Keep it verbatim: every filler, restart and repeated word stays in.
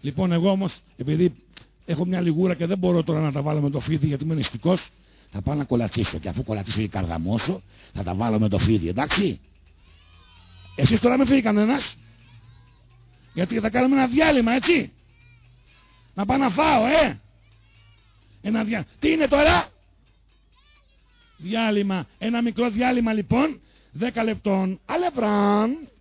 Λοιπόν, εγώ όμως, επειδή έχω μια λιγούρα και δεν μπορώ τώρα να τα βάλω με το φίδι γιατί είμαι νηστικός, θα πάω να κολατσίσω. Και αφού κολατσίσω και καρδαμώσω, θα τα βάλω με το φίδι, εντάξει. Εσείς τώρα μην φύγει κανένας. Γιατί θα κάνουμε ένα διάλειμμα, έτσι. Να πάω να φάω, ε. Ένα διά... Τι είναι τώρα? Διάλειμμα. Ένα μικρό διάλειμμα λοιπόν. δέκα λεπτών. Αλευράν.